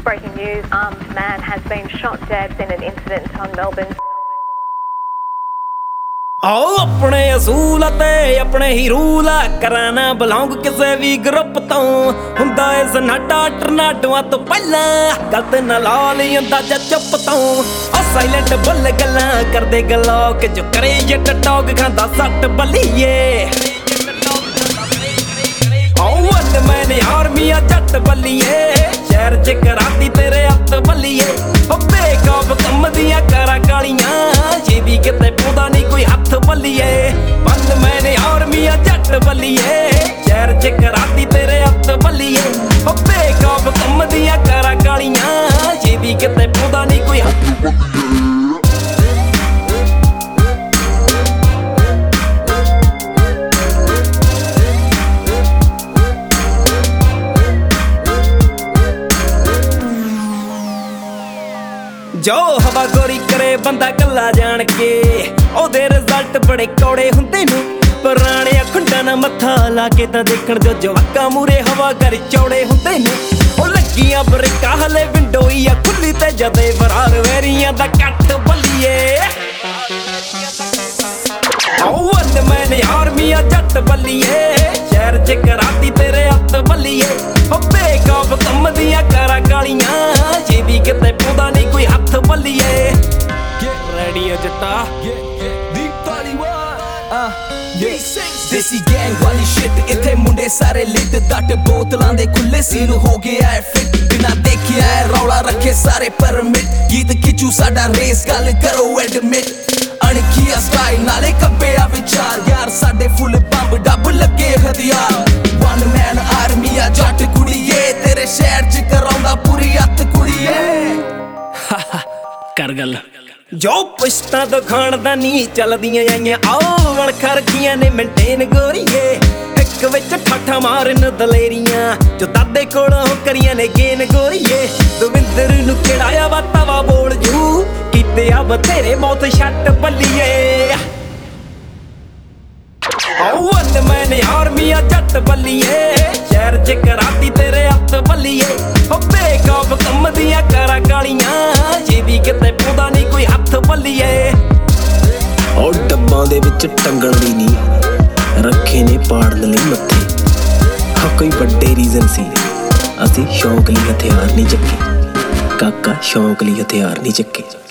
Breaking news, armed man has been shot dead in an incident on Melbourne. आओ अपने असूल ते अपने ही रूल कराना बिलोंग किसे भी ग्रुप तो हुंदा इस नाटा टरनाडोआं तो पहला गलत ना ला ली अंदाजा चुप तो साइलेंट बुल गल्लां करदे गलौक जो करे जट टॉक खांदा सट बलिए औवल मैंने आर्मी जट बलिए शहर च कराती तेरे हत्थ बलिए बेकाब कम दियां करा कालियां ये भी किते पौधा नहीं कोई हत्थ बलिए बंद मैंने आर्मी जट बलिए शहर च कराती तेरे हत्थ बलिए बेकाब कम दियां करा कालियां ये भी किते पौधा नहीं कोई हत्थ बलिए जो हवा गोरी करे बंदा गल्ला जान के ओदे रिजल्ट बड़े कौड़े हुंदे नू पुराने खुंडा ना मत्था ला के तां देखण जो जवाका मूरे हवा कर चौड़े हुंदे नू ओ लगियां बरका हले विंडोई आ खुली ते जदे वरार वेरियां दा कट बलिए औवल मैंने आर्मी जट बलिए शहर च कराती तेरे हत्थ बलिए बेकाब कम दियां करा कालियां ये भी किते पौधा नहीं कोई हत्थ बलिए रेडियो जट्टा देसी गैंग वाली शिट इत्थे मुंडे सारे लिट दट बोतलां दे खुले सीन हो गया है फिट बिना देखिया है रौला रखे सारे परमिट गीत खिचू साडा रेस गल करो एडमिट अणखिया स्टाइल नाले कब्बेया विचार यार साडे फुल बंब डब लगे हथियार वन मैन आर्मी आ जट कुड़िए तेरे शहर च कराउंदा पूरी हत्थ कुड़िए कर गल जो पुश्ता तो खान दा नी चलदियां आईयां आओ वणखा रखियां ने मेंटेन गोरीए एक विच ठाठा मारन दलेरियां जो दादे कोलों करियां ने गेन गोरीए दविंदर नू किड़ाया वा तवा बोल जू कीते आ बतेरे मौत छट बलिए औवल मैंने आर्मी जट बलिए शहर च कराती तेरे हत्थ बलिए बेकाब कम दियां करा कालियां ये भी किते पौधा नहीं कोई हत्थ बलिए और डब्बां दे विच टंगण भी नहीं रखे ने पाड़न लई मत्थे हाँ कोई बड़े रीजन सी असी शौक लई हथियार नहीं चक्के काका शौक लई हथियार नहीं चक्के